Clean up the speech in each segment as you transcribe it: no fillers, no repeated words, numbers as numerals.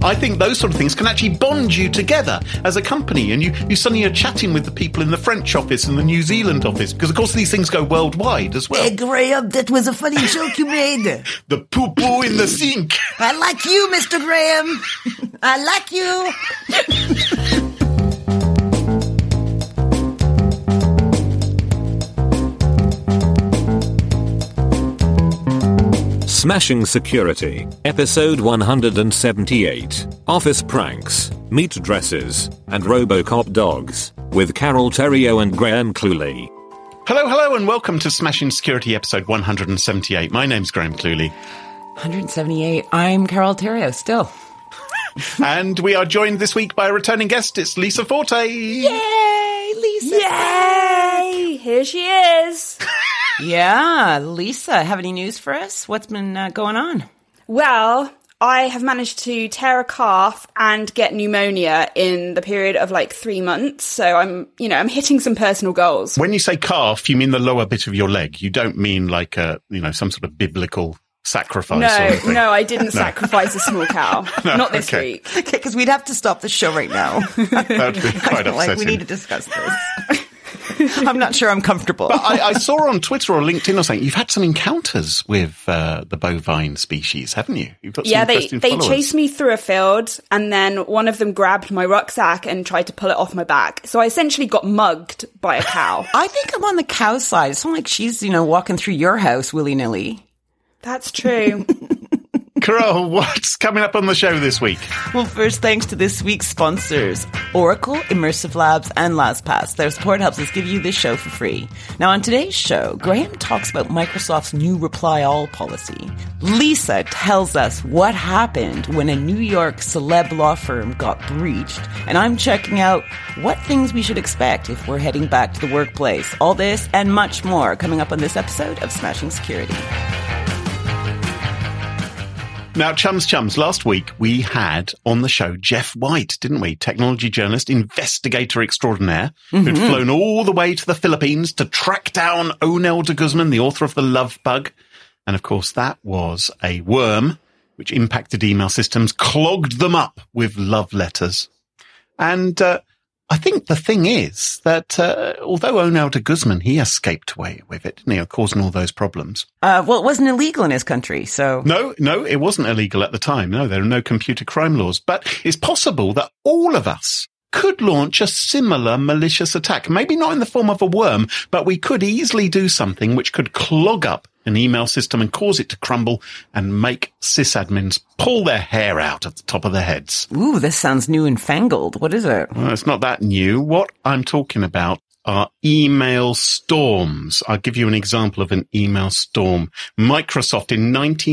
I think those sort of things can actually bond you together as a company, and you suddenly are chatting with the people in the French office and the New Zealand office, because of course these things go worldwide as well. Hey, Graham, that was a funny joke you made. The poo-poo in the sink. I like you, Mr. Graham. I like you. Smashing Security, episode 178. Office pranks, meat dresses, and RoboCop dogs, with Carol Theriault and Graham Cluley. Hello, and welcome to Smashing Security, episode 178. My name's Graham Cluley. 178. I'm Carol Theriault, still. And we are joined this week by a returning guest. It's Lisa Forte. Yay, Lisa. Yay! Here she is. Yeah, Lisa, have any news for us? What's been going on? Well, I have managed to tear a calf and get pneumonia in the period of like 3 months. So I'm hitting some personal goals. When you say calf, you mean the lower bit of your leg. You don't mean like some sort of biblical sacrifice. No, I didn't sacrifice a small cow. Not this week. Okay, because we'd have to stop the show right now. That would be quite upsetting. We need to discuss this. I'm not sure I'm comfortable. But I saw on Twitter or LinkedIn or something, you've had some encounters with the bovine species, haven't you? You've got some they chased me through a field, and then one of them grabbed my rucksack and tried to pull it off my back. So I essentially got mugged by a cow. I think I'm on the cow side. It's not like she's, walking through your house willy-nilly. That's true. Carol, what's coming up on the show this week? Well, first, thanks to this week's sponsors, Oracle, Immersive Labs, and LastPass. Their support helps us give you this show for free. Now, on today's show, Graham talks about Microsoft's new reply all policy. Lisa tells us what happened when a New York celeb law firm got breached. And I'm checking out what things we should expect if we're heading back to the workplace. All this and much more coming up on this episode of Smashing Security. Now, chums, last week we had on the show Jeff White, didn't we? Technology journalist, investigator extraordinaire, who'd flown all the way to the Philippines to track down Onel de Guzman, the author of The Love Bug. And of course, that was a worm which impacted email systems, clogged them up with love letters. And I think the thing is that although Onel de Guzman, he escaped away with it, didn't he, causing all those problems. Well, it wasn't illegal in his country, so... No, it wasn't illegal at the time. No, there are no computer crime laws. But it's possible that all of us could launch a similar malicious attack. Maybe not in the form of a worm, but we could easily do something which could clog up an email system and cause it to crumble and make sysadmins pull their hair out at the top of their heads. Ooh, this sounds new and fangled. What is it? Well, it's not that new. What I'm talking about are email storms. I'll give you an example of an email storm. Microsoft in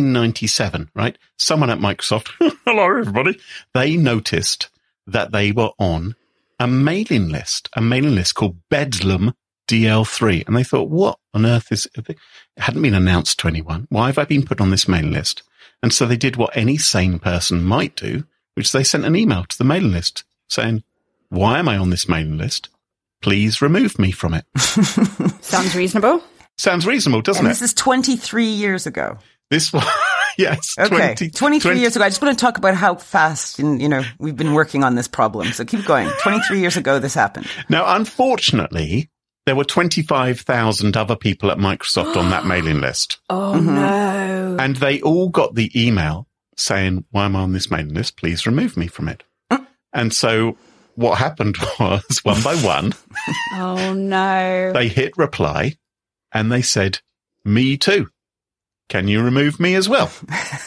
1997, right? Someone at Microsoft, hello everybody, they noticed that they were on a mailing list called Bedlam DL3. And they thought, what on earth is it? It hadn't been announced to anyone. Why have I been put on this mailing list? And so they did what any sane person might do, which they sent an email to the mailing list saying, why am I on this mailing list? Please remove me from it. Sounds reasonable. Sounds reasonable, doesn't and it? This is 23 years ago. This one, yes. Okay, 23 years ago. I just want to talk about how fast, we've been working on this problem. So keep going. 23 years ago, this happened. Now, unfortunately, there were 25,000 other people at Microsoft on that mailing list. Oh, no. And they all got the email saying, why am I on this mailing list? Please remove me from it. And so what happened was, one by one, oh, no. They hit reply and they said, me too. Can you remove me as well?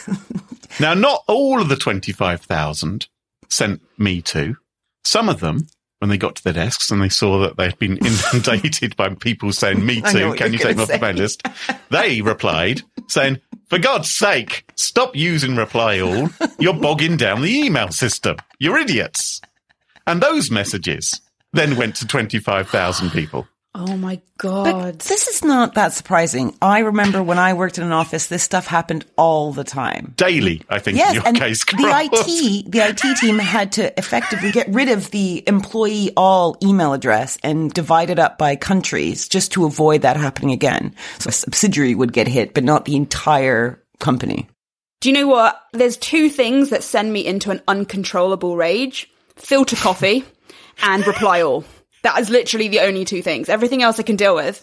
Now, not all of the 25,000 sent me too. Some of them, when they got to their desks and they saw that they had been inundated by people saying, me too, can you take me off the mail list? They replied saying, for God's sake, stop using reply all. You're bogging down the email system. You're idiots. And those messages then went to 25,000 people. Oh, my God. But this is not that surprising. I remember when I worked in an office, this stuff happened all the time. Daily, I think, yes, in your and case. The IT team had to effectively get rid of the employee all email address and divide it up by countries just to avoid that happening again. So a subsidiary would get hit, but not the entire company. Do you know what? There's two things that send me into an uncontrollable rage. Filter coffee and reply all. That is literally the only two things. Everything else I can deal with.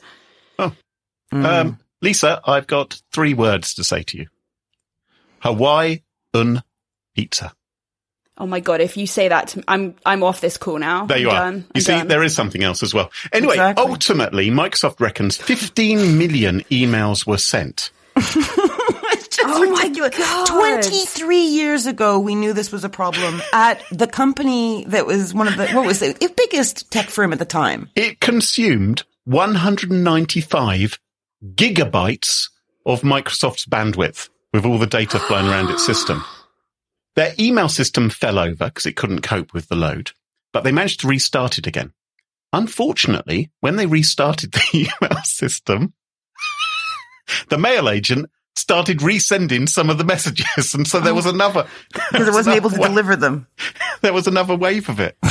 Oh. Lisa, I've got 3 words to say to you. Hawaiian pizza. Oh my God, if you say that to me, I'm off this call now. There you are. You see, there is something else as well. Anyway, ultimately, Microsoft reckons 15 million emails were sent. Oh my God. 23 years ago, we knew this was a problem at the company that was one of the biggest tech firm at the time. It consumed 195 gigabytes of Microsoft's bandwidth with all the data flowing around its system. Their email system fell over because it couldn't cope with the load, but they managed to restart it again. Unfortunately, when they restarted the email system, the mail agent started resending some of the messages, and so there was another... Because it wasn't able to deliver them. There was another wave of it.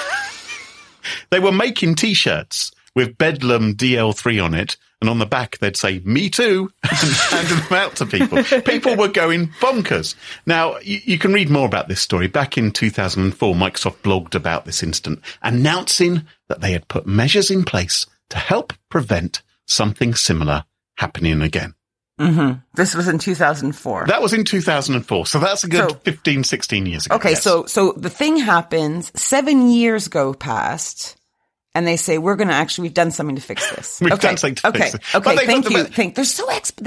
They were making T-shirts with Bedlam DL3 on it, and on the back they'd say, "Me too," and handed them out to people. People were going bonkers. Now, you can read more about this story. Back in 2004, Microsoft blogged about this incident, announcing that they had put measures in place to help prevent something similar happening again. Mm-hmm. This was in 2004. That was in 2004. So that's a good 15, 16 years ago. Okay, yes. so the thing happens, 7 years go past, and they say, we've done something to fix this. We've done something to fix this. Okay, thank you. They're so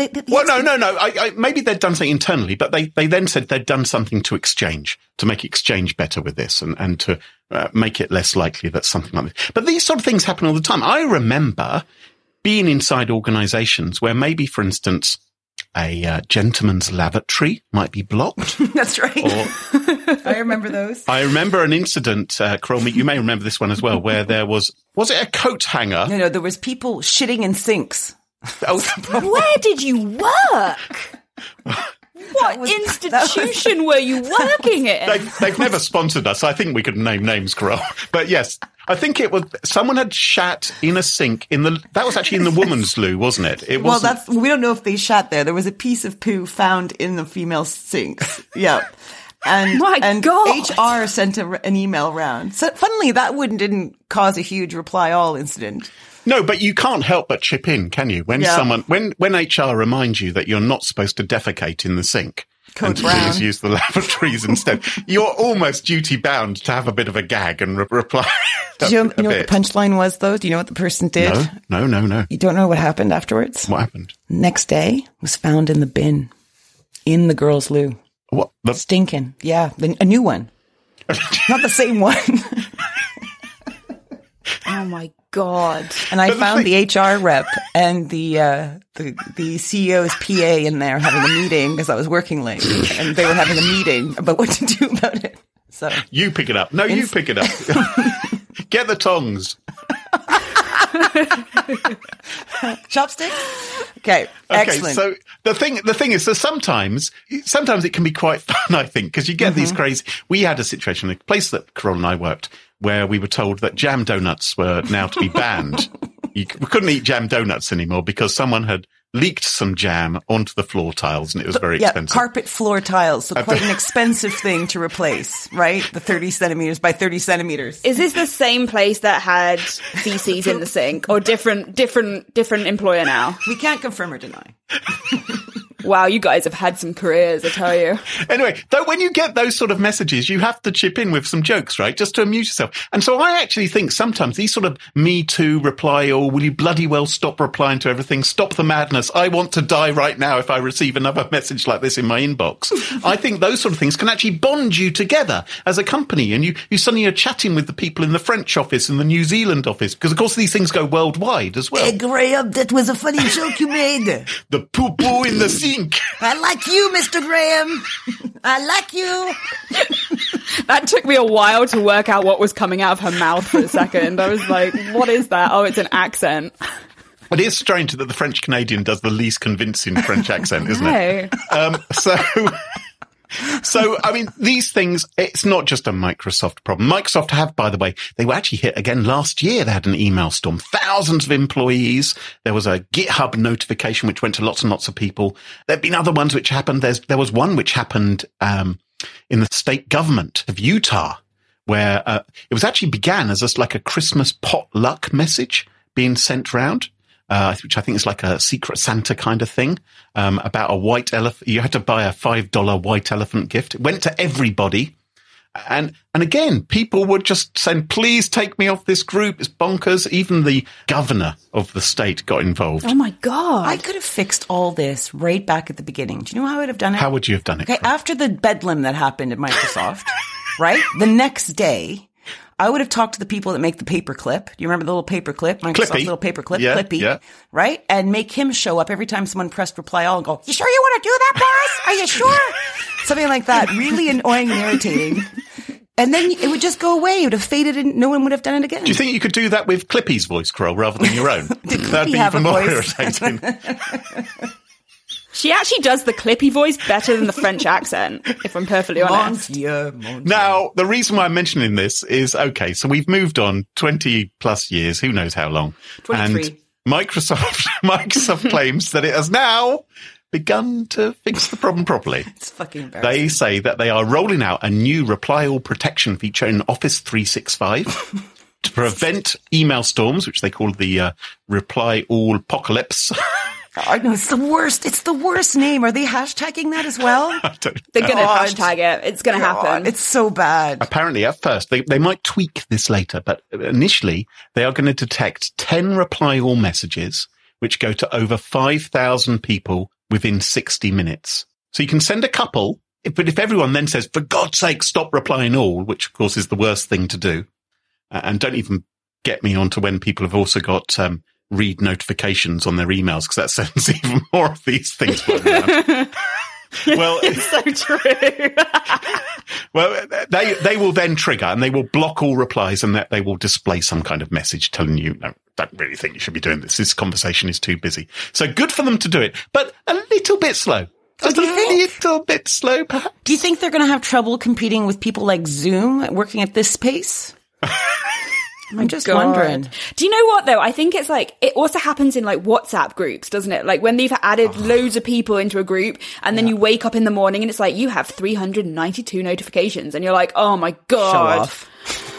no. Maybe they'd done something internally, but they then said they'd done something to make Exchange better with this and to make it less likely that something like this. But these sort of things happen all the time. I remember being inside organizations where maybe, for instance, a gentleman's lavatory might be blocked. That's right. I remember those. I remember an incident, Carol, you may remember this one as well, where there was it a coat hanger? No, there was people shitting in sinks. Where did you work? What institution were you working in? They've never sponsored us. I think we could name names, Carol. But yes, I think it was someone had shat in a sink that was actually in the woman's loo, wasn't it? We don't know if they shat there. There was a piece of poo found in the female sinks. Yeah. And God. HR sent an email round. So funnily, that didn't cause a huge reply all incident. No, but you can't help but chip in, can you? When HR reminds you that you're not supposed to defecate in the sink and to please use the lavatories instead, you're almost duty bound to have a bit of a gag and reply. Do you know what the punchline was, though? Do you know what the person did? No. You don't know what happened afterwards? What happened? Next day was found in the bin in the girls' loo. What? Stinking. Yeah, a new one. Not the same one. Oh my God. And I found the HR rep and the CEO's PA in there having a meeting because I was working late, and they were having a meeting about what to do about it. So you pick it up. No, you pick it up. Get the tongs. Chopsticks? Okay, excellent. So the thing is, so sometimes it can be quite fun, I think, because you get these crazy. We had a situation in the place that Carol and I worked where we were told that jam donuts were now to be banned. We couldn't eat jam donuts anymore because someone had leaked some jam onto the floor tiles, and it was very expensive. Carpet floor tiles, so quite an expensive thing to replace, right? The 30 centimeters by 30 centimeters. Is this the same place that had feces in the sink, or different employer now? We can't confirm or deny. Wow, you guys have had some careers, I tell you. Anyway, though, when you get those sort of messages, you have to chip in with some jokes, right? Just to amuse yourself. And so I actually think sometimes these sort of me too reply, or will you bloody well stop replying to everything? Stop the madness. I want to die right now if I receive another message like this in my inbox. I think those sort of things can actually bond you together as a company. And you suddenly are chatting with the people in the French office and the New Zealand office, because of course these things go worldwide as well. Hey, Graham, that was a funny joke you made. The poo-poo in the sink. I like you, Mr. Graham. I like you. That took me a while to work out what was coming out of her mouth for a second. I was like, what is that? Oh, it's an accent. It is strange that the French Canadian does the least convincing French accent, isn't it? So, I mean, these things, it's not just a Microsoft problem. Microsoft have, by the way, they were actually hit again last year. They had an email storm, thousands of employees. There was a GitHub notification, which went to lots and lots of people. There have been other ones which happened. There was one which happened, in the state government of Utah, where, it was actually began as just like a Christmas potluck message being sent round. Which I think is like a Secret Santa kind of thing, about a white elephant. You had to buy a $5 white elephant gift. It went to everybody. And again, people would just saying, please take me off this group. It's bonkers. Even the governor of the state got involved. Oh my God. I could have fixed all this right back at the beginning. Do you know how I would have done it? How would you have done it? Okay, after the bedlam that happened at Microsoft, right? The next day, I would have talked to the people that make the paperclip. Do you remember the little paperclip? Microsoft's Clippy. little paperclip, Yeah, Clippy, yeah. right? And make him show up every time someone pressed reply all and go, you sure you want to do that, boss? Are you sure? Something like that. Really annoying and irritating. And then it would just go away. It would have faded and no one would have done it again. Do you think you could do that with Clippy's voice, Kroll, rather than your own? That'd be have even a more voice? irritating. She actually does the Clippy voice better than the French accent, if I'm perfectly honest. Monsieur. Now, the reason why I'm mentioning this is, okay, so we've moved on 20 plus years, who knows how long. 23. And Microsoft claims that it has now begun to fix the problem properly. It's fucking embarrassing. They say that they are rolling out a new reply all protection feature in Office 365 to prevent email storms, which they call the reply all apocalypse. I know, it's the worst. It's the worst name. Are they hashtagging that as well? They're going to hashtag it. It's going to happen. It's so bad. Apparently, at first, they might tweak this later, but initially, they are going to detect 10 reply all messages, which go to over 5,000 people within 60 minutes. So you can send a couple, but if everyone then says, for God's sake, stop replying all, which of course is the worst thing to do, and don't even get me onto when people have also got read notifications on their emails, because that sends even more of these things floating around. Well, It's so true. well, they will then trigger and they will block all replies, and that they will display some kind of message telling you, no, don't really think you should be doing this. This conversation is too busy. So good for them to do it, but a little bit slow. Just a little bit slow, perhaps. Do you think they're going to have trouble competing with people like Zoom working at this pace? I'm just wondering. Do you know what though? I think it's like, it also happens in like WhatsApp groups, doesn't it? Like when they've added loads of people into a group and then you wake up in the morning and it's like, you have 392 notifications and you're like, oh my God. Show off.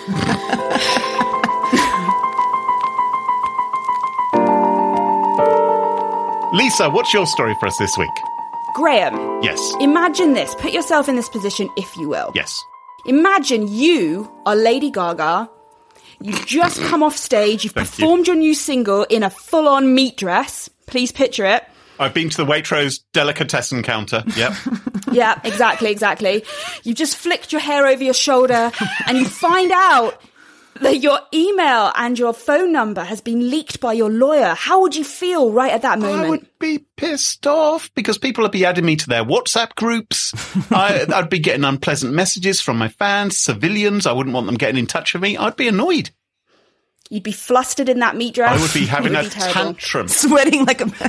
Lisa, what's your story for us this week? Graham, Yes. imagine this. Put yourself in this position, if you will. Yes. Imagine you are Lady Gaga. You've just come off stage. You've Thank you. performed your new single in a full-on meat dress. Please picture it. I've been to the Waitrose delicatessen counter. Yep. Yeah, exactly. You've just flicked your hair over your shoulder and you find out that your email and your phone number has been leaked by your lawyer. How would you feel right at that moment? I would be pissed off because people would be adding me to their WhatsApp groups. I'd be getting unpleasant messages from my fans, civilians. I wouldn't want them getting in touch with me. I'd be annoyed. You'd be flustered in that meat dress. I would be having It a would be terrible. tantrum. Sweating like a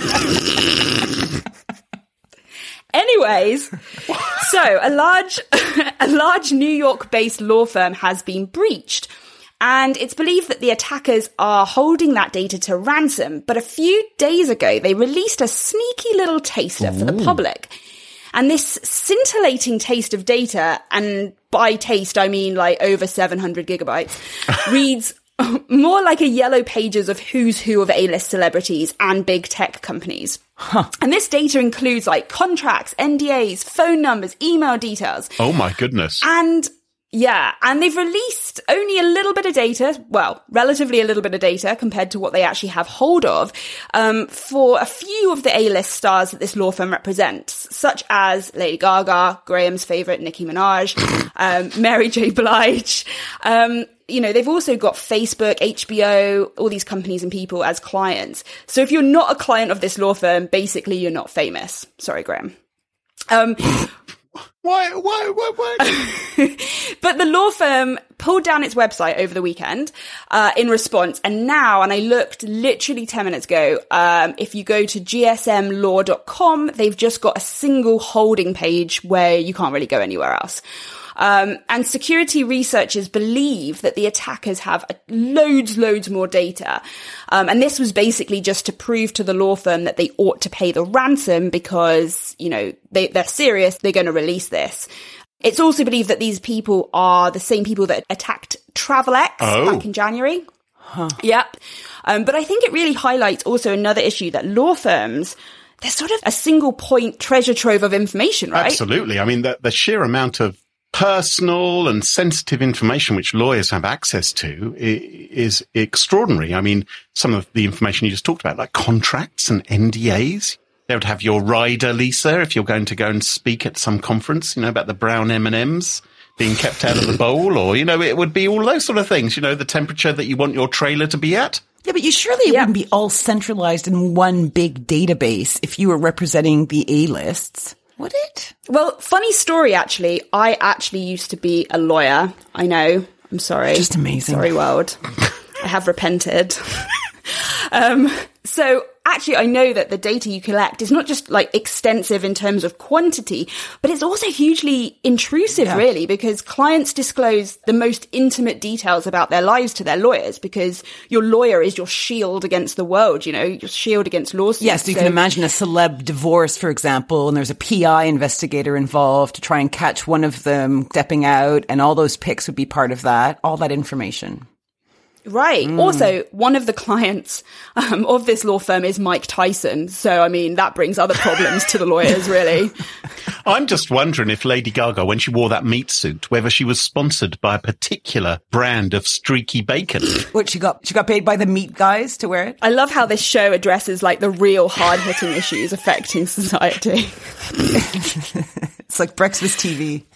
Anyways, so a large New York-based law firm has been breached. And it's believed that the attackers are holding that data to ransom. But a few days ago, they released a sneaky little taster for the public. And this scintillating taste of data, and by taste, I mean like over 700 gigabytes, reads more like a yellow pages of who's who of A-list celebrities and big tech companies. And this data includes like contracts, NDAs, phone numbers, email details. Oh my goodness. And they've released only a little bit of data, well, relatively a little bit of data compared to what they actually have hold of, for a few of the A-list stars that this law firm represents, such as Lady Gaga, Graham's favourite Nicki Minaj, Mary J. Blige. They've also got Facebook, HBO, all these companies and people as clients. So if you're not a client of this law firm, basically you're not famous. Sorry, Graham. Why? But the law firm pulled down its website over the weekend in response. And now, and I looked literally 10 minutes ago, if you go to gsmlaw.com, they've just got a single holding page where you can't really go anywhere else. And security researchers believe that the attackers have loads more data. And this was basically just to prove to the law firm that they ought to pay the ransom because, you know, they're serious. They're going to release this. It's also believed that these people are the same people that attacked TravelX back in January. Huh. Yep. But I think it really highlights also another issue that law firms, they're sort of a single point treasure trove of information, right? Absolutely. I mean, the sheer amount of personal and sensitive information which lawyers have access to is extraordinary. I mean, some of the information you just talked about, like contracts and NDAs. They would have your rider, Lisa, if you're going to go and speak at some conference, you know, about the brown M&Ms being kept out of the bowl, or, you know, it would be all those sort of things, you know, the temperature that you want your trailer to be at. Yeah, but it wouldn't be all centralized in one big database if you were representing the A-lists. Would it? Well, funny story, actually. I actually used to be a lawyer. I know. I'm sorry. Just amazing. Sorry, world. I have repented. So actually, I know that the data you collect is not just like extensive in terms of quantity, but it's also hugely intrusive, really, because clients disclose the most intimate details about their lives to their lawyers because your lawyer is your shield against the world, you know, your shield against lawsuits. Yes, so you can imagine a celeb divorce, for example, and there's a PI investigator involved to try and catch one of them stepping out, and all those pics would be part of that, all that information. Right. Also, one of the clients of this law firm is Mike Tyson. So, I mean, that brings other problems to the lawyers, really. I'm just wondering if Lady Gaga, when she wore that meat suit, whether she was sponsored by a particular brand of streaky bacon. What, she got paid by the meat guys to wear it? I love how this show addresses like the real hard-hitting issues affecting society. It's like breakfast TV.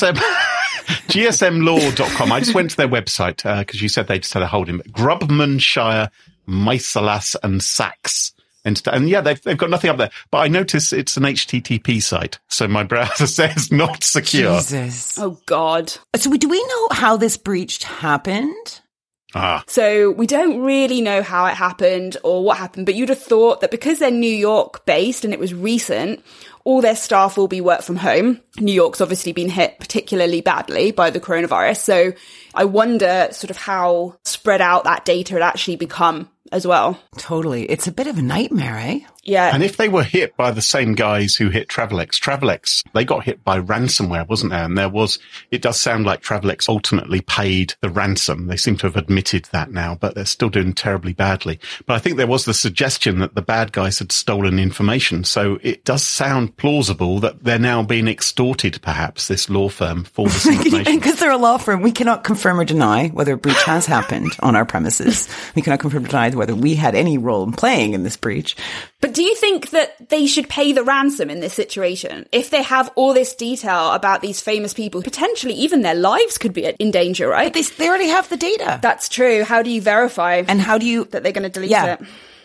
GSMlaw.com. I just went to their website because you said they just had a holding. Grubmanshire, Micelas and Sachs. And yeah, they've got nothing up there. But I notice it's an HTTP site. So my browser says not secure. Jesus. Oh, God. So do we know how this breach happened? So we don't really know how it happened or what happened, but you'd have thought that because they're New York based and it was recent, all their staff will be work from home. New York's obviously been hit particularly badly by the coronavirus. So I wonder sort of how spread out that data had actually become as well. Totally. It's a bit of a nightmare, eh? Yeah. And if they were hit by the same guys who hit TravelX, they got hit by ransomware, wasn't there? And it does sound like TravelX ultimately paid the ransom. They seem to have admitted that now, but they're still doing terribly badly. But I think there was the suggestion that the bad guys had stolen information. So it does sound plausible that they're now being extorted, perhaps, this law firm for this information. Because they're a law firm, we cannot confirm or deny whether a breach has happened on our premises. We cannot confirm or deny whether we had any role in playing in this breach. But do you think that they should pay the ransom in this situation? If they have all this detail about these famous people, potentially even their lives could be in danger, right? But they already have the data. That's true. How do you verify? And how do you... that they're going to delete it?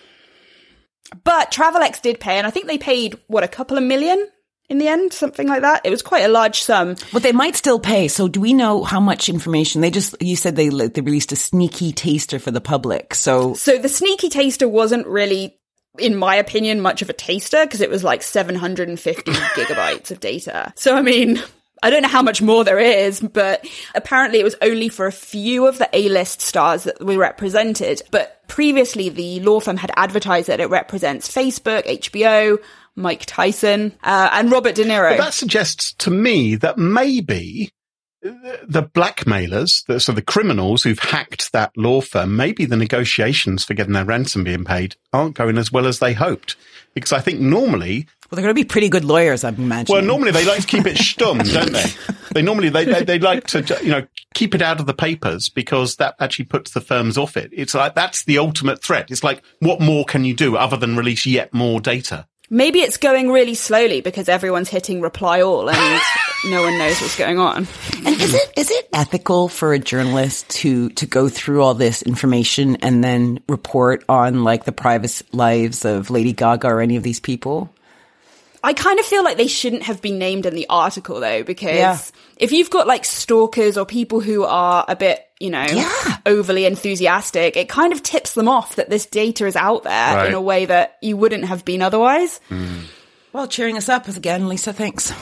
But TravelX did pay, and I think they paid, a couple of million in the end? Something like that. It was quite a large sum. But they might still pay. So do we know how much information? You said they released a sneaky taster for the public. So the sneaky taster wasn't really, in my opinion, much of a taster because it was like 750 gigabytes of data. So, I mean, I don't know how much more there is, but apparently it was only for a few of the A-list stars that were represented. But previously, the law firm had advertised that it represents Facebook, HBO, Mike Tyson, and Robert De Niro. Well, that suggests to me that maybe the blackmailers, so the criminals who've hacked that law firm, maybe the negotiations for getting their ransom being paid aren't going as well as they hoped. Because I think normally... Well, they're going to be pretty good lawyers, I'm imagining. Well, normally they like to keep it stumm, don't they? They like to, keep it out of the papers because that actually puts the firms off it. It's like, that's the ultimate threat. It's like, what more can you do other than release yet more data? Maybe it's going really slowly because everyone's hitting reply all and no one knows what's going on. And is it ethical for a journalist to go through all this information and then report on like the private lives of Lady Gaga or any of these people? I kind of feel like they shouldn't have been named in the article, though, because if you've got like stalkers or people who are a bit, overly enthusiastic, it kind of tips them off that this data is out there in a way that you wouldn't have been otherwise. Well, cheering us up again, Lisa, thanks.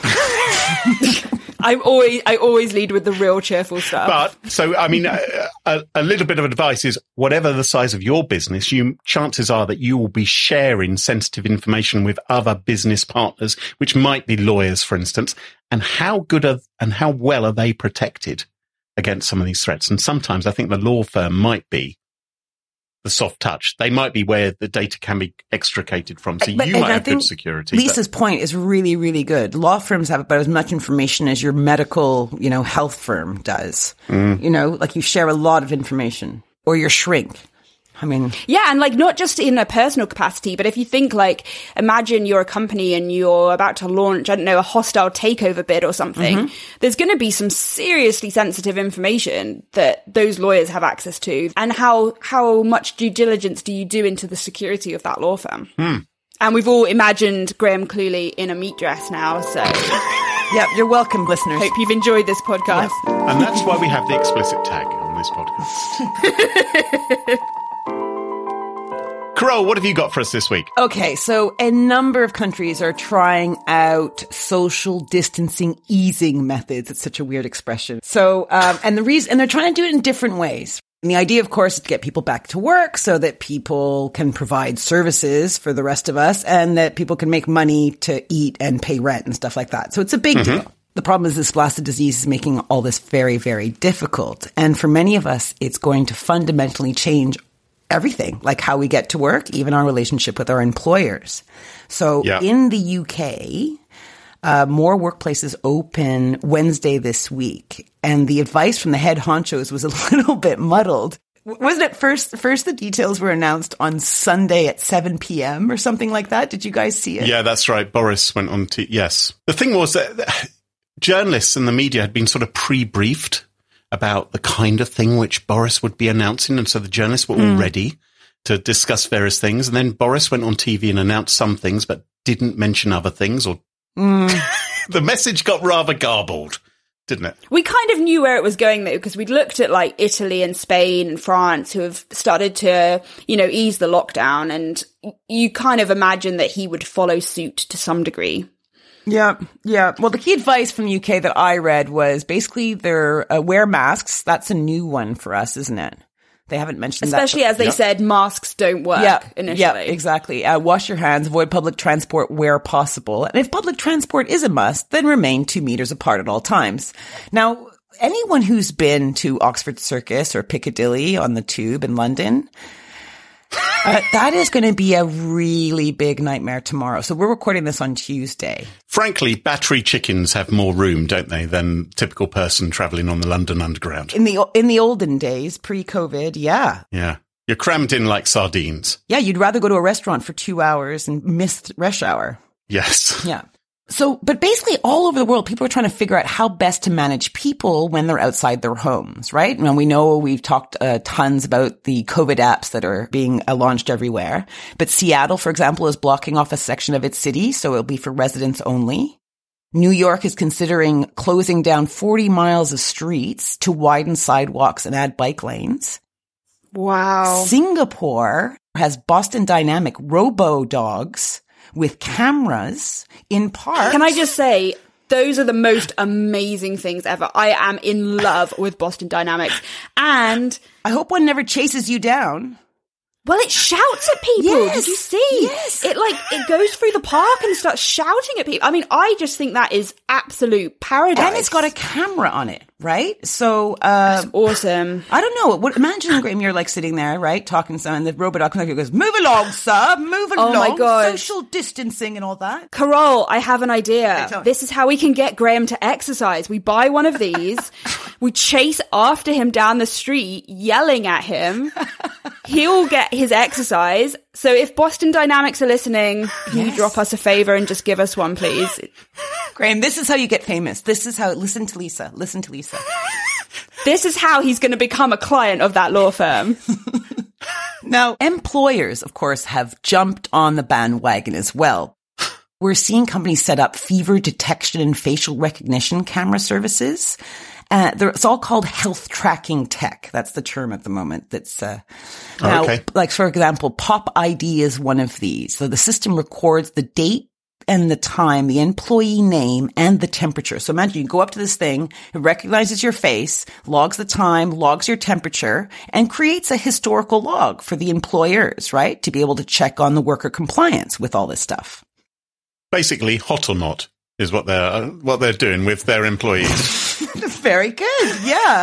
I always lead with the real cheerful stuff. But, so, I mean, a little bit of advice is whatever the size of your business, chances are that you will be sharing sensitive information with other business partners, which might be lawyers, for instance. And how well are they protected against some of these threats? And sometimes I think the law firm might be the soft touch. They might be where the data can be extricated from. So you might have good security. Lisa's point is really, really good. Law firms have about as much information as your medical, health firm does. Like you share a lot of information, or your shrink. I mean, yeah, and like not just in a personal capacity, but if you think like, imagine you're a company and you're about to launch, I don't know, a hostile takeover bid or something. There's going to be some seriously sensitive information that those lawyers have access to. And how much due diligence do you do into the security of that law firm? And we've all imagined Graham Cluley in a meat dress now, so yeah, you're welcome, listeners. Hope you've enjoyed this podcast. Yep. And that's why we have the explicit tag on this podcast. Carole, what have you got for us this week? Okay, so a number of countries are trying out social distancing easing methods. It's such a weird expression. So, and they're trying to do it in different ways. And the idea, of course, is to get people back to work so that people can provide services for the rest of us and that people can make money to eat and pay rent and stuff like that. So it's a big deal. The problem is this blasted disease is making all this very, very difficult. And for many of us, it's going to fundamentally change everything, like how we get to work, even our relationship with our employers. So in the UK, more workplaces open Wednesday this week. And the advice from the head honchos was a little bit muddled. Wasn't it first the details were announced on Sunday at 7 p.m. or something like that? Did you guys see it? Yeah, that's right. Boris went on to, yes. The thing was that journalists and the media had been sort of pre-briefed about the kind of thing which Boris would be announcing. And so the journalists were all ready to discuss various things. And then Boris went on TV and announced some things, but didn't mention other things. Or the message got rather garbled, didn't it? We kind of knew where it was going, though, because we'd looked at like Italy and Spain and France who have started to, ease the lockdown. And you kind of imagine that he would follow suit to some degree. Yeah. Well, the key advice from the UK that I read was basically they're wear masks. That's a new one for us, isn't it? They haven't mentioned Especially that. Especially as they said, masks don't work initially. Yeah, exactly. Wash your hands, avoid public transport where possible. And if public transport is a must, then remain 2 meters apart at all times. Now, anyone who's been to Oxford Circus or Piccadilly on the Tube in London, that is going to be a really big nightmare tomorrow. So we're recording this on Tuesday. Frankly, battery chickens have more room, don't they, than typical person travelling on the London Underground? In the olden days, pre-COVID, yeah. Yeah. You're crammed in like sardines. Yeah, you'd rather go to a restaurant for 2 hours and miss rush hour. Yes. Yeah. So, but basically all over the world, people are trying to figure out how best to manage people when they're outside their homes, right? And we know we've talked tons about the COVID apps that are being launched everywhere. But Seattle, for example, is blocking off a section of its city, so it'll be for residents only. New York is considering closing down 40 miles of streets to widen sidewalks and add bike lanes. Wow. Singapore has Boston Dynamic robo-dogs with cameras in parks. Can I just say, those are the most amazing things ever. I am in love with Boston Dynamics. And I hope one never chases you down. Well, it shouts at people. Yes. Did you see? Yes. It goes through the park and starts shouting at people. I mean, I just think that is absolute paradise. And it's got a camera on it, right? So, that's awesome. I don't know. Imagine, Graham, you're like sitting there, right? Talking to someone, and the robot dog comes up and goes, "Move along, sir. Move along." Oh my God. Social distancing and all that. Carole, I have an idea. Okay, this is how we can get Graham to exercise. We buy one of these. We chase after him down the street, yelling at him. He'll get his exercise. So if Boston Dynamics are listening, can you drop us a favor and just give us one, please? Graham, this is how you get famous. This is how, listen to Lisa. This is how he's going to become a client of that law firm. Now, employers, of course, have jumped on the bandwagon as well. We're seeing companies set up fever detection and facial recognition camera services. It's all called health tracking tech. That's the term at the moment. That's now, like, for example, Pop ID is one of these. So the system records the date and the time, the employee name, and the temperature. So imagine you go up to this thing, it recognizes your face, logs the time, logs your temperature, and creates a historical log for the employers, right? To be able to check on the worker compliance with all this stuff. Basically, hot or not is what they're doing with their employees. Very good. Yeah.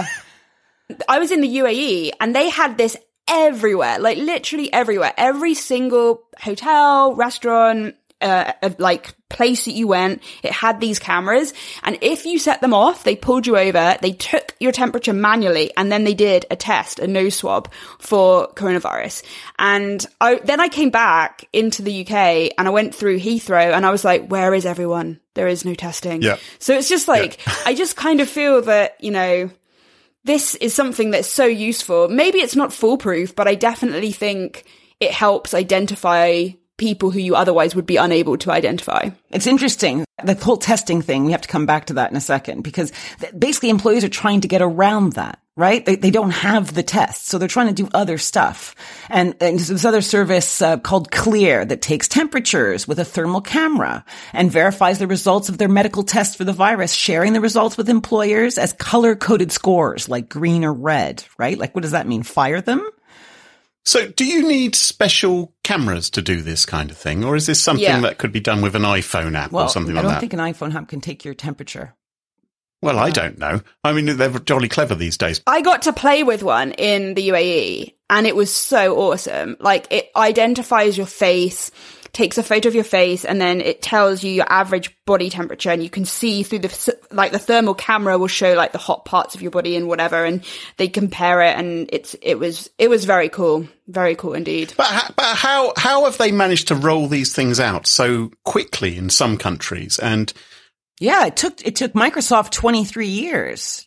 I was in the UAE and they had this everywhere, like literally everywhere. Every single hotel, restaurant, like place that you went, it had these cameras. And if you set them off, they pulled you over, they took your temperature manually, and then they did a test, a nose swab for coronavirus. And then I came back into the UK and I went through Heathrow and I was like, where is everyone? There is no testing. Yeah. So it's just like, I just kind of feel that, you know, this is something that's so useful. Maybe it's not foolproof, but I definitely think it helps identify people who you otherwise would be unable to identify. It's interesting. The whole testing thing, we have to come back to that in a second, because basically employees are trying to get around that, right? They don't have the tests, so they're trying to do other stuff. And there's this other service called Clear that takes temperatures with a thermal camera and verifies the results of their medical tests for the virus, sharing the results with employers as color-coded scores like green or red, right? Like, what does that mean? Fire them? So do you need special cameras to do this kind of thing? Or is this something that could be done with an iPhone app or something like that? I don't think an iPhone app can take your temperature. Well, I don't know. I mean, they're jolly clever these days. I got to play with one in the UAE and it was so awesome. Like, it identifies your face, takes a photo of your face, and then it tells you your average body temperature, and you can see through the thermal camera will show like the hot parts of your body and whatever, and they compare it, and it was very cool indeed. But how have they managed to roll these things out so quickly in some countries? And yeah, it took Microsoft 23 years.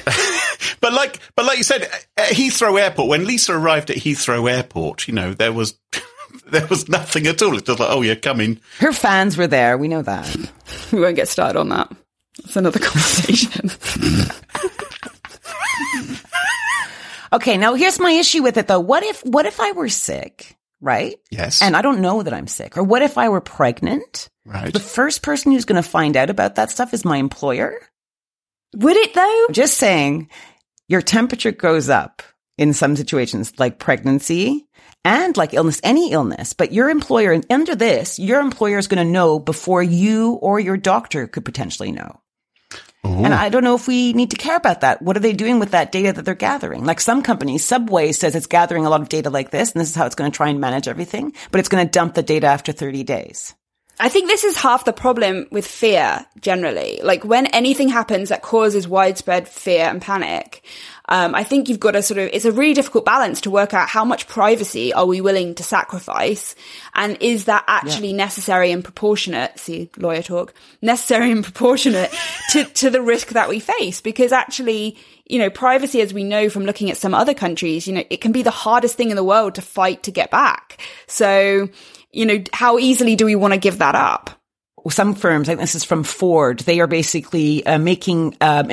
But like you said, at Heathrow Airport, when Lisa arrived at Heathrow Airport, you know, there was nothing at all. It's just like, oh, you're coming. Her fans were there. We know that. We won't get started on that. That's another conversation. Okay, now here's my issue with it, though. What if I were sick, right? Yes. And I don't know that I'm sick. Or what if I were pregnant? Right. The first person who's going to find out about that stuff is my employer. Would it, though? Just saying, your temperature goes up in some situations, like pregnancy and like illness, any illness. But your employer, and under this, your employer is going to know before you or your doctor could potentially know. Ooh. And I don't know if we need to care about that. What are they doing with that data that they're gathering? Like some companies, Subway says it's gathering a lot of data like this, and this is how it's going to try and manage everything, but it's going to dump the data after 30 days. I think this is half the problem with fear generally. Like when anything happens that causes widespread fear and panic, I think you've got to it's a really difficult balance to work out how much privacy are we willing to sacrifice, and is that actually necessary and proportionate, see, lawyer talk, necessary and proportionate to the risk that we face. Because actually, you know, privacy, as we know from looking at some other countries, you know, it can be the hardest thing in the world to fight to get back. So, you know, how easily do we want to give that up? Some firms, I think this is from Ford, they are basically making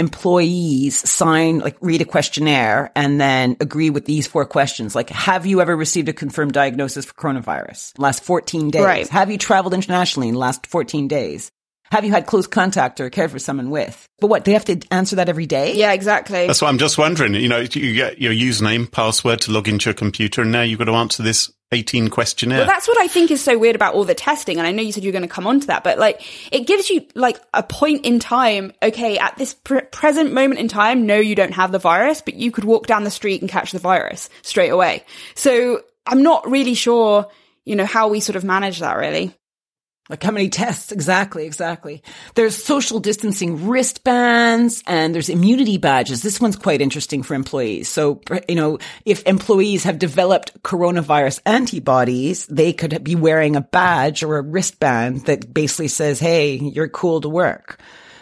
employees read a questionnaire and then agree with these 4 questions. Like, have you ever received a confirmed diagnosis for coronavirus? Last 14 days. Right. Have you traveled internationally in the last 14 days? Have you had close contact or cared for someone with? But what, they have to answer that every day? Yeah, exactly. That's what I'm just wondering. You know, you get your username, password to log into your computer, and now you've got to answer this 18 questionnaire. Well, that's what I think is so weird about all the testing. And I know you said you're going to come on to that, but like, it gives you like a point in time. Okay, at this present moment in time, no, you don't have the virus, but you could walk down the street and catch the virus straight away. So I'm not really sure, you know, how we sort of manage that really. Like how many tests? Exactly. There's social distancing wristbands and there's immunity badges. This one's quite interesting for employees. So, you know, if employees have developed coronavirus antibodies, they could be wearing a badge or a wristband that basically says, hey, you're cool to work.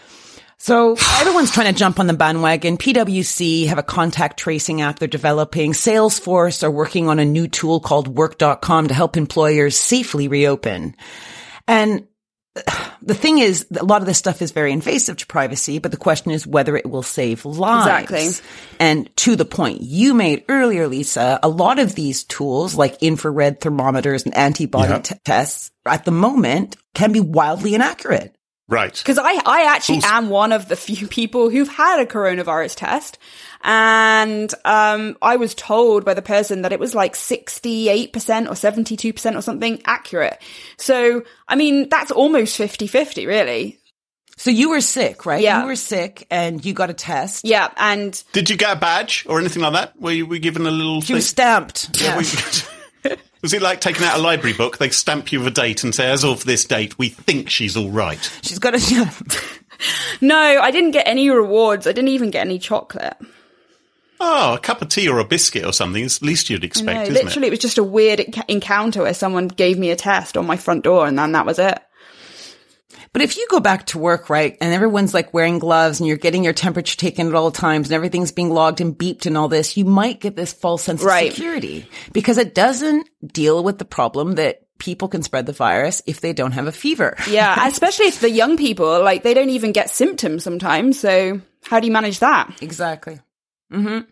So everyone's trying to jump on the bandwagon. PwC have a contact tracing app they're developing. Salesforce are working on a new tool called Work.com to help employers safely reopen. And the thing is, a lot of this stuff is very invasive to privacy, but the question is whether it will save lives. Exactly. And to the point you made earlier, Lisa, a lot of these tools like infrared thermometers and antibody tests at the moment can be wildly inaccurate. Right. Because I actually am one of the few people who've had a coronavirus test. And I was told by the person that it was like 68% or 72% or something accurate. So, I mean, that's almost 50-50, really. So you were sick, right? Yeah. You were sick and you got a test. Yeah, and... Did you get a badge or anything like that? Were you given a little She thing? was stamped. Yeah. Was it like taking out a library book? They stamp you with a date and say, as of this date, we think she's all right. She's got a... No, I didn't get any rewards. I didn't even get any chocolate. Oh, a cup of tea or a biscuit or something is the least you'd expect, No, isn't literally, it was just a weird encounter where someone gave me a test on my front door and then that was it. But if you go back to work, right, and everyone's like wearing gloves and you're getting your temperature taken at all times and everything's being logged and beeped and all this, you might get this false sense of security because it doesn't deal with the problem that people can spread the virus if they don't have a fever. Yeah, especially if the young people, like they don't even get symptoms sometimes. So how do you manage that? Exactly. Mm-hmm.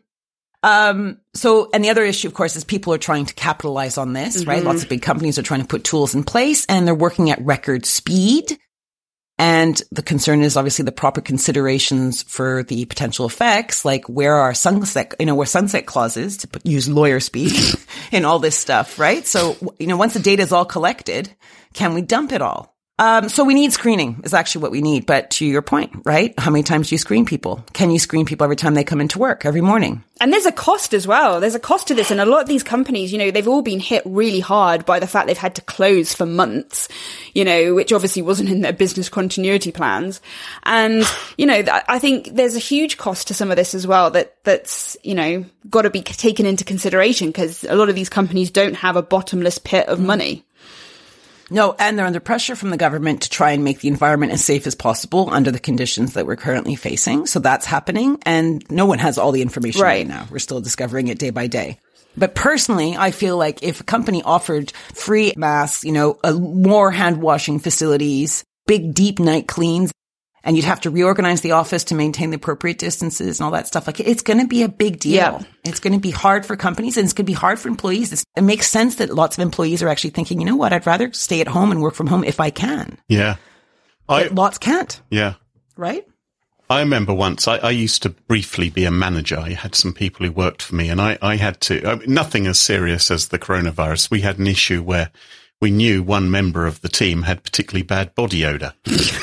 So, and the other issue, of course, is people are trying to capitalize on this, right? Lots of big companies are trying to put tools in place and they're working at record speed. And the concern is obviously the proper considerations for the potential effects, like where are sunset clauses, to use lawyer speak, in all this stuff, right? So, once the data is all collected, can we dump it all? So we need screening is actually what we need. But to your point, right? How many times do you screen people? Can you screen people every time they come into work, every morning? And there's a cost as well. There's a cost to this. And a lot of these companies, they've all been hit really hard by the fact they've had to close for months, which obviously wasn't in their business continuity plans. And, I think there's a huge cost to some of this as well that's, got to be taken into consideration because a lot of these companies don't have a bottomless pit of money. No, and they're under pressure from the government to try and make the environment as safe as possible under the conditions that we're currently facing. So that's happening. And no one has all the information right now. We're still discovering it day by day. But personally, I feel like if a company offered free masks, more hand washing facilities, big deep night cleans, and you'd have to reorganize the office to maintain the appropriate distances and all that stuff. Like, it's going to be a big deal. Yeah. It's going to be hard for companies and it's going to be hard for employees. It makes sense that lots of employees are actually thinking, you know what, I'd rather stay at home and work from home if I can. Yeah. But lots can't. Yeah. Right? I remember once, I used to briefly be a manager. I had some people who worked for me and I had to, nothing as serious as the coronavirus. We had an issue where we knew one member of the team had particularly bad body odor.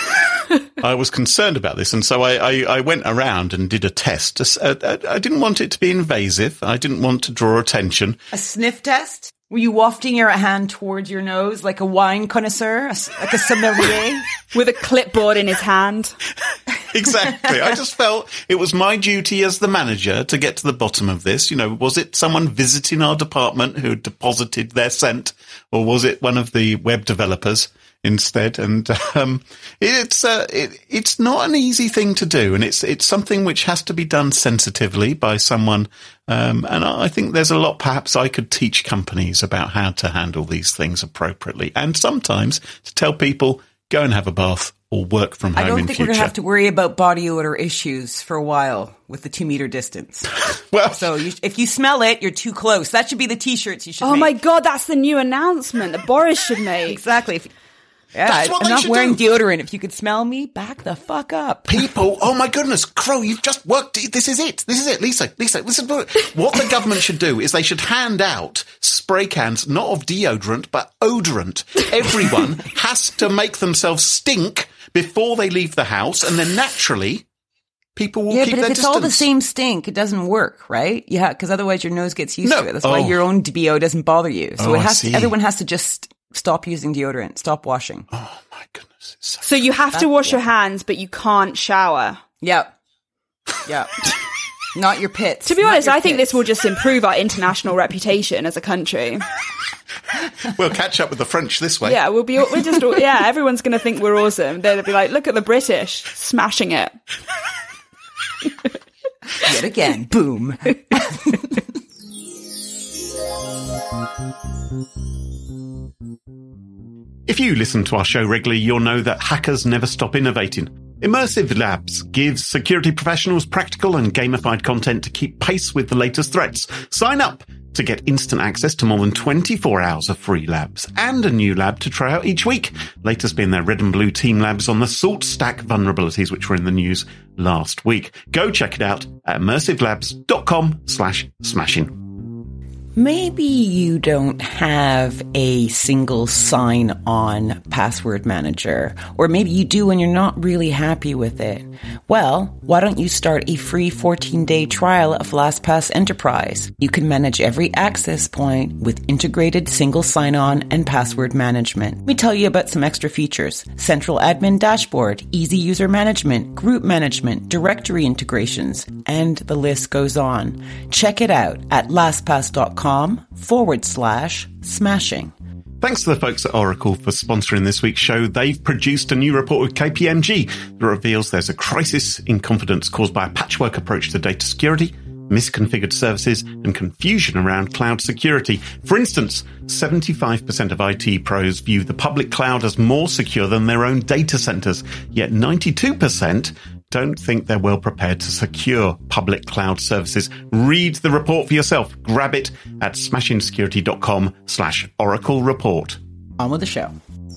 I was concerned about this, and so I went around and did a test. I didn't want it to be invasive. I didn't want to draw attention. A sniff test? Were you wafting your hand towards your nose like a wine connoisseur, like a sommelier? With a clipboard in his hand. Exactly. I just felt it was my duty as the manager to get to the bottom of this. Was it someone visiting our department who deposited their scent, or was it one of the web developers instead? And it's not an easy thing to do, and it's something which has to be done sensitively by someone. And I think there's a lot perhaps I could teach companies about how to handle these things appropriately, and sometimes to tell people go and have a bath or work from home in future. I don't think we're going to have to worry about body odor issues for a while with the 2 meter distance. Well, so if you smell it, you're too close. That should be the t-shirts you should make. Oh my God, that's the new announcement that Boris should make. Exactly. I'm not wearing deodorant. If you could smell me, back the fuck up. People, oh my goodness, Crow, you've just worked. This is it. Lisa, this is what the government should do is they should hand out spray cans, not of deodorant, but odorant. Everyone has to make themselves stink before they leave the house, and then naturally people will keep their distance. Yeah, but if it's all the same stink, it doesn't work, right? Yeah, because otherwise your nose gets used to it. That's why your own BO doesn't bother you. So everyone has to just stop using deodorant. Stop washing. Oh my goodness. So you have to wash your hands, but you can't shower. Yep. Not your pits. To be honest, I think this will just improve our international reputation as a country. We'll catch up with the French this way. Yeah, everyone's going to think we're awesome. They'll be like, look at the British smashing it. Yet again, boom. If you listen to our show regularly, you'll know that hackers never stop innovating. Immersive Labs gives security professionals practical and gamified content to keep pace with the latest threats. Sign up to get instant access to more than 24 hours of free labs and a new lab to try out each week. Latest being their red and blue team labs on the Salt Stack vulnerabilities, which were in the news last week. Go check it out at immersivelabs.com/smashing. Maybe you don't have a single sign-on password manager, or maybe you do and you're not really happy with it. Well, why don't you start a free 14-day trial of LastPass Enterprise? You can manage every access point with integrated single sign-on and password management. Let me tell you about some extra features: central admin dashboard, easy user management, group management, directory integrations, and the list goes on. Check it out at lastpass.com/smashing. Thanks to the folks at Oracle for sponsoring this week's show. They've produced a new report with KPMG that reveals there's a crisis in confidence caused by a patchwork approach to data security, misconfigured services, and confusion around cloud security. For instance, 75% of IT pros view the public cloud as more secure than their own data centers, yet 92% don't think they're well prepared to secure public cloud services. Read the report for yourself. Grab it at smashingsecurity.com/Oracle report. On with the show.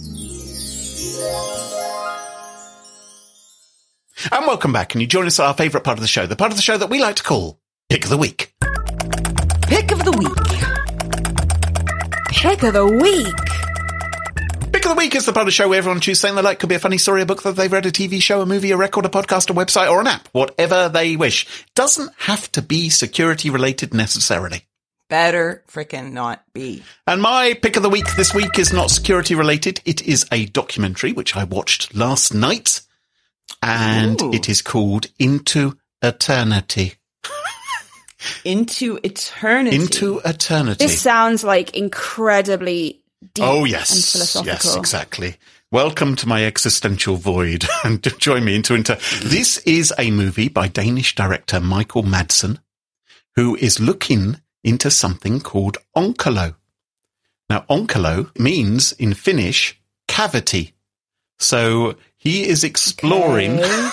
And welcome back. And you join us at our favourite part of the show, the part of the show that we like to call Pick of the Week. Pick of the week. Pick of the week. Pick of the Week is the part of the show where everyone chooses something they like. Could be a funny story, a book that they've read, a TV show, a movie, a record, a podcast, a website, or an app. Whatever they wish. Doesn't have to be security related necessarily. Better frickin' not be. And my pick of the week this week is not security related. It is a documentary which I watched last night. And It is called Into Eternity. Into Eternity. Into Eternity. This sounds like incredibly deep and philosophical. Yes, exactly. Welcome to my existential void and join me into This is a movie by Danish director Michael Madsen, who is looking into something called onkalo. Now, onkalo means in Finnish cavity. So he is exploring. Okay.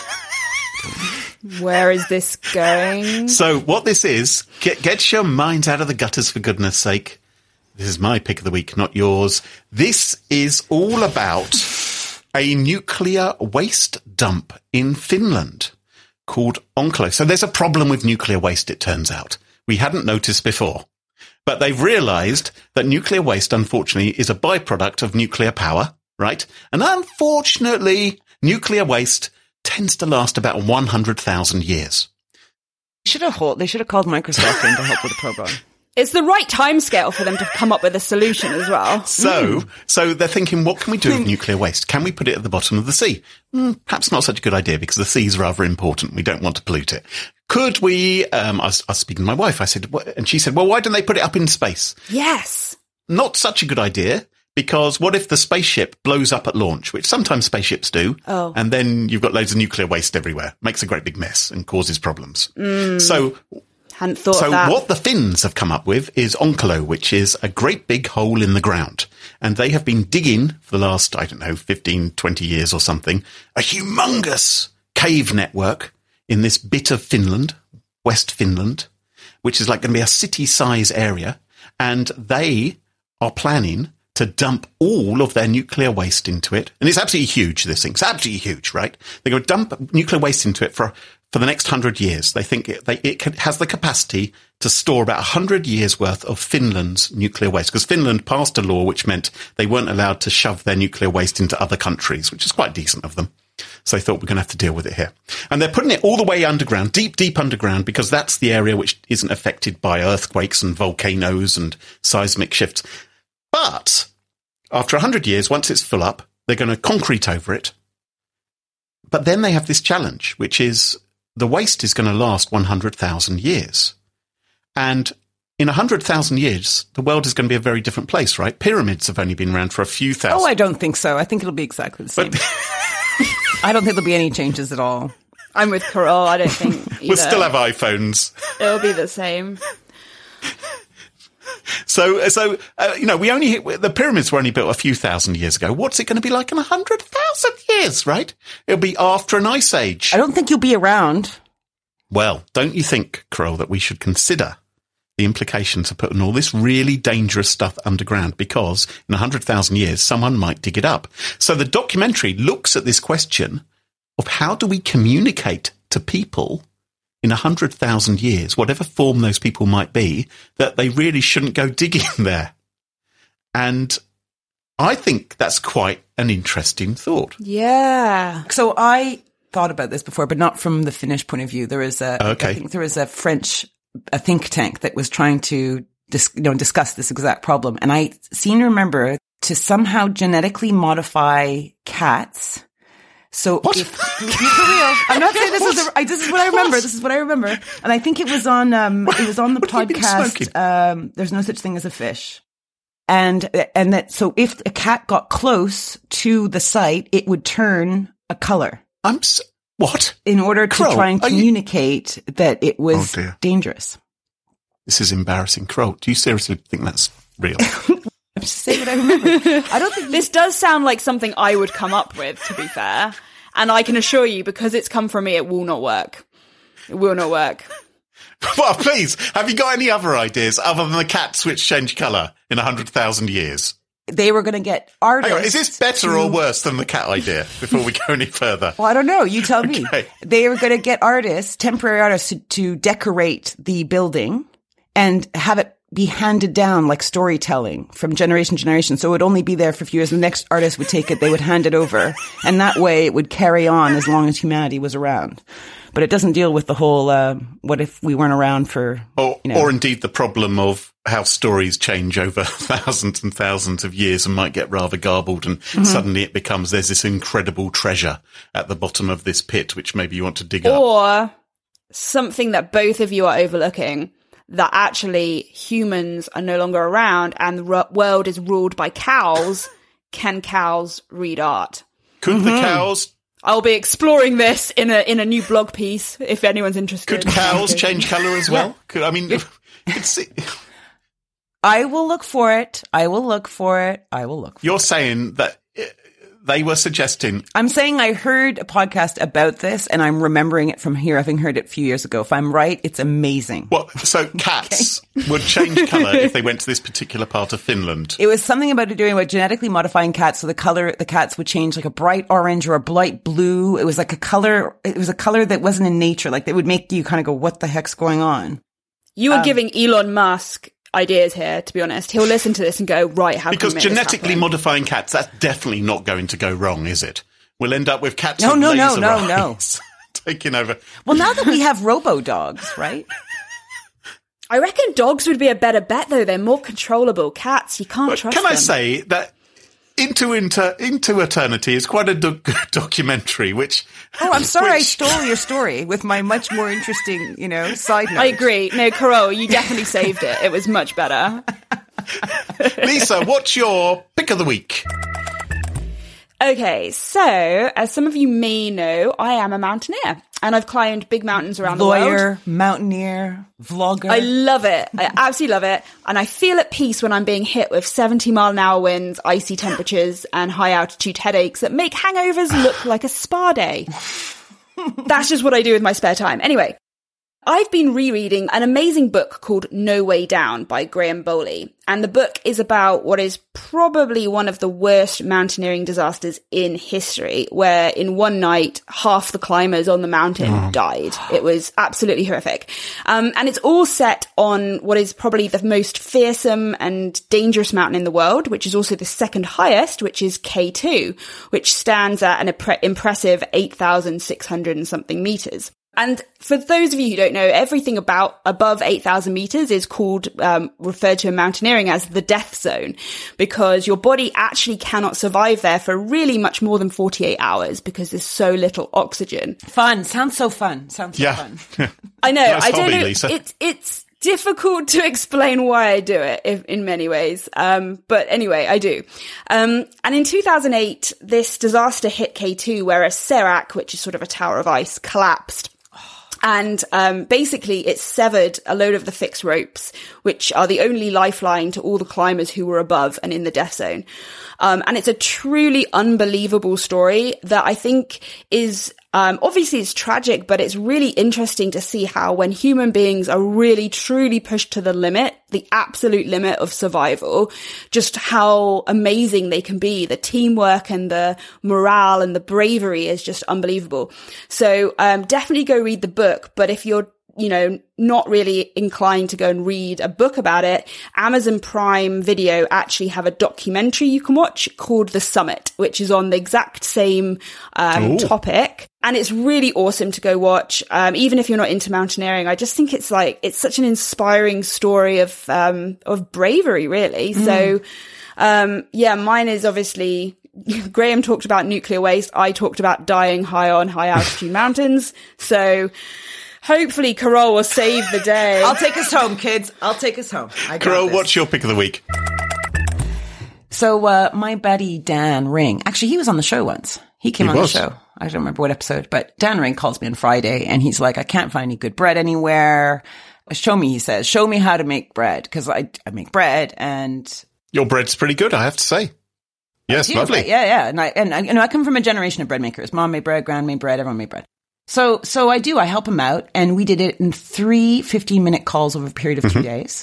Where is this going? So what this is, get your minds out of the gutters for goodness sake. This is my pick of the week, not yours. This is all about a nuclear waste dump in Finland called Onkalo. So there's a problem with nuclear waste, it turns out. We hadn't noticed before. But they've realized that nuclear waste, unfortunately, is a byproduct of nuclear power, right? And unfortunately, nuclear waste tends to last about 100,000 years. They should have called Microsoft in to help with the program. It's the right timescale for them to come up with a solution as well. So they're thinking, what can we do with nuclear waste? Can we put it at the bottom of the sea? Perhaps not such a good idea because the sea is rather important. We don't want to pollute it. Could we, I was speaking to my wife, I said, and she said, well, why don't they put it up in space? Yes. Not such a good idea. Because what if the spaceship blows up at launch, which sometimes spaceships do, and then you've got loads of nuclear waste everywhere, makes a great big mess and causes problems. So hadn't thought of that. So what the Finns have come up with is Onkalo, which is a great big hole in the ground. And they have been digging for the last, 15, 20 years or something, a humongous cave network in this bit of Finland, West Finland, which is like going to be a city-size area. And they are planning to dump all of their nuclear waste into it. And it's absolutely huge, this thing. It's absolutely huge, right? They're going to dump nuclear waste into it for the next 100 years. They think it has the capacity to store about 100 years worth of Finland's nuclear waste. Because Finland passed a law which meant they weren't allowed to shove their nuclear waste into other countries, which is quite decent of them. So they thought we're going to have to deal with it here. And they're putting it all the way underground, deep, deep underground, because that's the area which isn't affected by earthquakes and volcanoes and seismic shifts. But after 100 years, once it's full up, they're going to concrete over it. But then they have this challenge, which is the waste is going to last 100,000 years. And in 100,000 years, the world is going to be a very different place, right? Pyramids have only been around for a few thousand. Oh, I don't think so. I think it'll be exactly the same. I don't think there'll be any changes at all. I'm with Carol. I don't think either. We'll still have iPhones. It'll be the same. So we only hit, the pyramids were only built a few thousand years ago. What's it going to be like in 100,000 years, right? It'll be after an ice age. I don't think you'll be around. Well, don't you think, Kroll, that we should consider the implications of putting all this really dangerous stuff underground, because in 100,000 years, someone might dig it up. So the documentary looks at this question of how do we communicate to people in 100,000 years, whatever form those people might be, that they really shouldn't go digging there. And I think that's quite an interesting thought. Yeah. So I thought about this before, but not from the Finnish point of view. There is I think there was a French think tank that was trying to discuss this exact problem. And I seem to remember to somehow genetically modify cats. So what? For real, I'm not saying this is what I remember. This is what I remember. And I think it was on the podcast. There's no such thing as a fish. And that, so if a cat got close to the site, it would turn a color. What? In order to try and communicate that it was dangerous. This is embarrassing. Kroll, do you seriously think that's real? I'm just saying what I remember. I don't think this does sound like something I would come up with, to be fair. And I can assure you, because it's come from me, it will not work. It will not work. Well, please, have you got any other ideas other than the cats which change colour in 100,000 years? They were going to get artists. Hang on, is this better or worse than the cat idea before we go any further? Well, I don't know. You tell me. They were going to get artists, temporary artists, to decorate the building and have it be handed down like storytelling from generation to generation. So it would only be there for a few years. The next artist would take it, they would hand it over. And that way it would carry on as long as humanity was around. But it doesn't deal with the whole, what if we weren't around for, or indeed the problem of how stories change over thousands and thousands of years and might get rather garbled, and suddenly it becomes there's this incredible treasure at the bottom of this pit, which maybe you want to dig up. Or something that both of you are overlooking, that actually humans are no longer around and the world is ruled by cows. Can cows read art? Could the cows... I'll be exploring this in a new blog piece if anyone's interested. Could cows change colour as well? Yeah. I will look for it. You're saying that they were suggesting... I'm saying I heard a podcast about this and I'm remembering it from here, having heard it a few years ago. If I'm right, it's amazing. Well, so cats would change colour if they went to this particular part of Finland. It was something about genetically modifying cats, so the cats would change like a bright orange or a bright blue. It was like a color that wasn't in nature. Like, they would make you kind of go, what the heck's going on? You are giving Elon Musk ideas here, to be honest. He'll listen to this and go, right, how because can we make genetically modifying cats, that's definitely not going to go wrong, is it? We'll end up with cats with no, laser eyes taking over. Well, now that we have robo-dogs, right? I reckon dogs would be a better bet, though. They're more controllable. Cats, you can't trust them. Can I say that Into Eternity is quite a documentary, which... Oh, I'm sorry I stole your story with my much more interesting, side note. I agree. No, Carol, you definitely saved it. It was much better. Lisa, what's your pick of the week? Okay, so as some of you may know, I am a mountaineer. And I've climbed big mountains around the world. Lawyer, mountaineer, vlogger. I love it. I absolutely love it. And I feel at peace when I'm being hit with 70-mile-an-hour winds, icy temperatures, and high-altitude headaches that make hangovers look like a spa day. That's just what I do with my spare time. Anyway, I've been rereading an amazing book called No Way Down by Graham Bowley. And the book is about what is probably one of the worst mountaineering disasters in history, where in one night, half the climbers on the mountain died. It was absolutely horrific. And it's all set on what is probably the most fearsome and dangerous mountain in the world, which is also the second highest, which is K2, which stands at an impressive 8,600 and something meters. And for those of you who don't know, everything above 8,000 meters is referred to in mountaineering as the death zone, because your body actually cannot survive there for really much more than 48 hours because there's so little oxygen. Fun. Sounds so fun. Fun. I know. Nice I don't hobby, know. Lisa. It's difficult to explain why I do it in many ways. But anyway, I do. And in 2008, this disaster hit K2 where a serac, which is sort of a tower of ice, collapsed. And basically, it severed a load of the fixed ropes, which are the only lifeline to all the climbers who were above and in the death zone. And it's a truly unbelievable story that I think is, obviously it's tragic, but it's really interesting to see how when human beings are really truly pushed to the limit, the absolute limit of survival, just how amazing they can be. The teamwork and the morale and the bravery is just unbelievable. So, definitely go read the book. But if you're, not really inclined to go and read a book about it, Amazon Prime Video actually have a documentary you can watch called The Summit, which is on the exact same topic. And it's really awesome to go watch. Even if you're not into mountaineering, I just think it's such an inspiring story of bravery, really. So, mine is obviously, Graham talked about nuclear waste. I talked about dying high on high altitude mountains. So, hopefully, Carole will save the day. I'll take us home, kids. I'll take us home. Carole, what's your pick of the week? So, my buddy Dan Ring, actually, he was on the show once. He came on the show. I don't remember what episode, but Dan Ring calls me on Friday and he's like, I can't find any good bread anywhere. Show me, he says, show me how to make bread. Cause I make bread and. Your bread's pretty good, I have to say. Yes, lovely. Yeah. And I come from a generation of bread makers. Mom made bread, Gran made bread, everyone made bread. So I help him out, and we did it in 3 15-minute calls over a period of 2 days.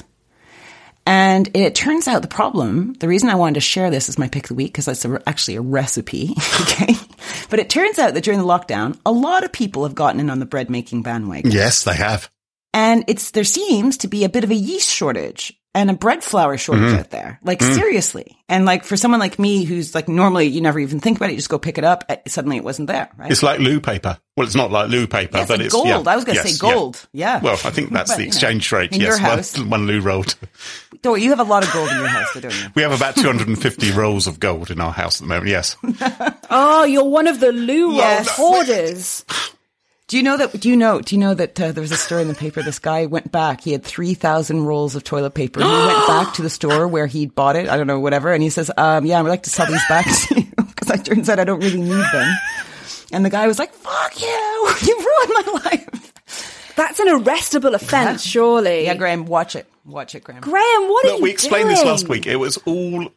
And it turns out the reason I wanted to share this as my pick of the week, because that's actually a recipe, okay? But it turns out that during the lockdown, a lot of people have gotten in on the bread making bandwagon. Yes, they have. And there seems to be a bit of a yeast shortage and a bread flour shortage out there. Like, seriously. And like, for someone like me who's like, normally you never even think about it, you just go pick it up. Suddenly it wasn't there, right? It's like loo paper. Well, it's not like loo paper, but it's gold. Yeah, I was going to say gold. Yeah. Well, I think that's the exchange rate. In your house. One loo rolled. Don't you have a lot of gold in your house, don't you? We have about 250 rolls of gold in our house at the moment, yes. Oh, you're one of the loo roll hoarders. Do you know that there was a story in the paper? This guy went back. He had 3,000 rolls of toilet paper. And he went back to the store where he'd bought it. I don't know, whatever. And he says, I'd like to sell these back to you because it turns out I don't really need them. And the guy was like, fuck you. You ruined my life. That's an arrestable offense, surely. Yeah, Graham, watch it. Watch it, Graham. Graham, what are you doing? We explained this last week. It was all...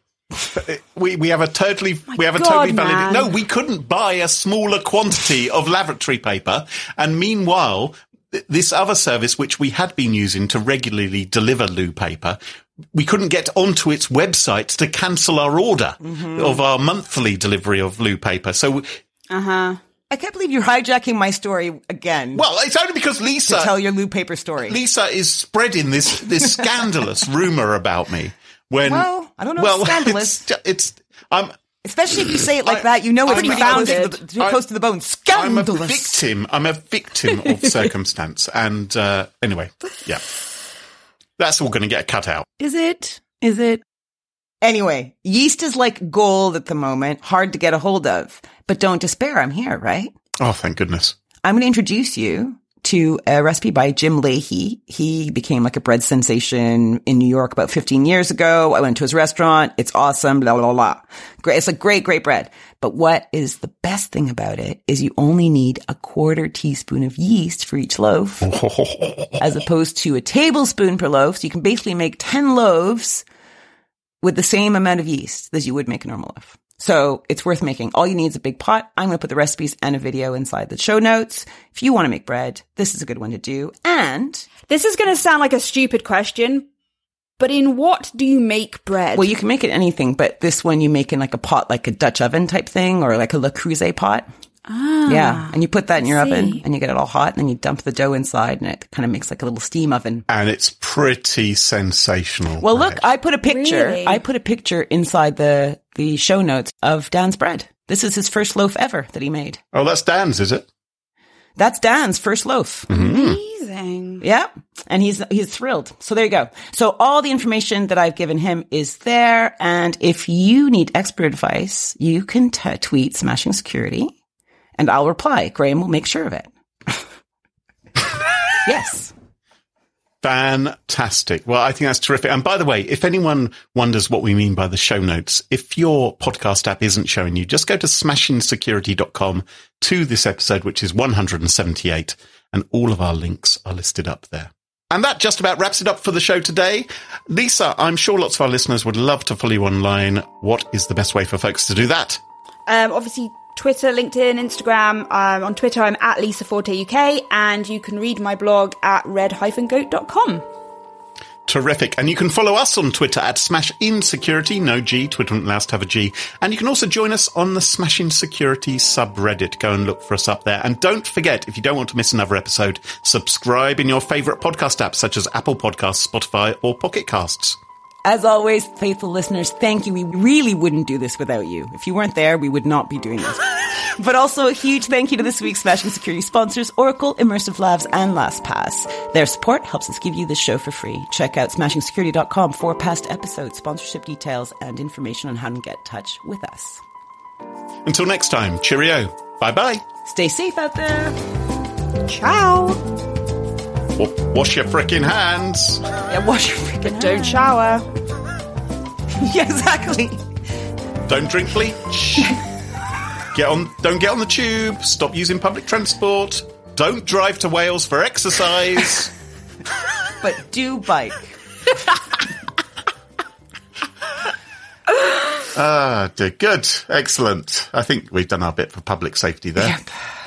We have a totally valid. Man. No, we couldn't buy a smaller quantity of lavatory paper. And meanwhile, this other service, which we had been using to regularly deliver loo paper, we couldn't get onto its website to cancel our order of our monthly delivery of loo paper. So, I can't believe you're hijacking my story again. Well, it's only because Lisa to tell your loo paper story. Lisa is spreading this scandalous rumor about me. I don't know. Well, scandalous. Especially if you say it like that, it's pretty close to the bone. Scandalous. I'm a victim of circumstance. And anyway, yeah, that's all going to get cut out. Is it? Anyway, yeast is like gold at the moment, hard to get a hold of. But don't despair. I'm here, right? Oh, thank goodness. I'm going to introduce you to a recipe by Jim Leahy. He became like a bread sensation in New York about 15 years ago. I went to his restaurant. It's awesome, blah, blah, blah. Great. It's like great bread. But what is the best thing about it is you only need a 1/4 teaspoon of yeast for each loaf as opposed to a tablespoon per loaf. So you can basically make 10 loaves with the same amount of yeast as you would make a normal loaf. So it's worth making. All you need is a big pot. I'm going to put the recipes and a video inside the show notes. If you want to make bread, this is a good one to do. And this is going to sound like a stupid question, but in what do you make bread? Well, you can make it anything, but this one you make in like a pot, like a Dutch oven type thing or like a Le Creuset pot. Ah, yeah. And you put that in your oven and you get it all hot and then you dump the dough inside and it kind of makes like a little steam oven. And it's pretty sensational. Well, look, I put a picture. Really? I put a picture inside the show notes of Dan's bread. This is his first loaf ever that he made. Oh, that's Dan's, is it? That's Dan's first loaf. Amazing. Yeah. And he's thrilled. So there you go. So all the information that I've given him is there. And if you need expert advice, you can tweet Smashing Security and I'll reply. Graham will make sure of it. Yes. Fantastic. Well, I think that's terrific. And by the way, if anyone wonders what we mean by the show notes, if your podcast app isn't showing you, just go to smashingsecurity.com to this episode, which is 178, and all of our links are listed up there. And that just about wraps it up for the show today. Lisa, I'm sure lots of our listeners would love to follow you online. What is the best way for folks to do that? Obviously, Twitter, LinkedIn, Instagram. On Twitter, I'm at Lisa Forte UK, and you can read my blog at red-goat.com. Terrific. And you can follow us on Twitter at SmashInSecurity. No G. Twitter wouldn't allow us to have a G. And you can also join us on the Smashing Security subreddit. Go and look for us up there. And don't forget, if you don't want to miss another episode, subscribe in your favourite podcast apps such as Apple Podcasts, Spotify, or Pocket Casts. As always, faithful listeners, thank you. We really wouldn't do this without you. If you weren't there, we would not be doing this. But also a huge thank you to this week's Smashing Security sponsors, Oracle, Immersive Labs, and LastPass. Their support helps us give you this show for free. Check out smashingsecurity.com for past episodes, sponsorship details, and information on how to get in touch with us. Until next time, cheerio. Bye-bye. Stay safe out there. Ciao. Wash your frickin' hands. Yeah, wash your freaking hands. Don't shower. Yeah, exactly. Don't drink bleach. Don't get on the tube. Stop using public transport. Don't drive to Wales for exercise. But do bike. Good. Excellent. I think we've done our bit for public safety there. Yep.